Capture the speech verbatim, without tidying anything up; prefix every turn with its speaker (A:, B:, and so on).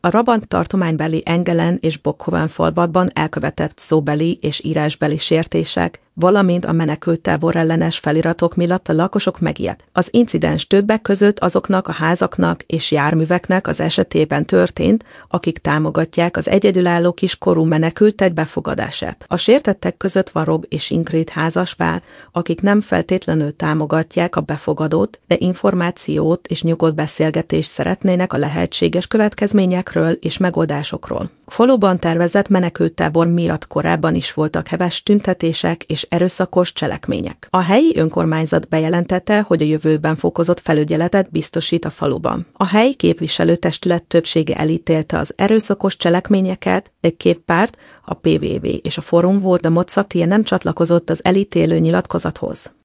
A: A Rabant tartománybeli Engelen és Bokhoven falvakban elkövetett szóbeli és írásbeli sértések, valamint a menekülttábor ellenes feliratok miatt a lakosok megijedt. Az incidens többek között azoknak a házaknak és járműveknek az esetében történt, akik támogatják az egyedülálló kiskorú menekültek befogadását. A sértettek között van Rob és Ingrid házaspár, akik nem feltétlenül támogatják a befogadót, de információt és nyugodt beszélgetést szeretnének a lehetséges következményekről és megoldásokról. A faluban tervezett menekülttábor miatt korábban is voltak heves tüntetések és erőszakos cselekmények. A helyi önkormányzat bejelentette, hogy a jövőben fokozott felügyeletet biztosít a faluban. A helyi képviselőtestület többsége elítélte az erőszakos cselekményeket, de két párt, a pé vé vé és a Forum for Democracy nem csatlakozott az elítélő nyilatkozathoz.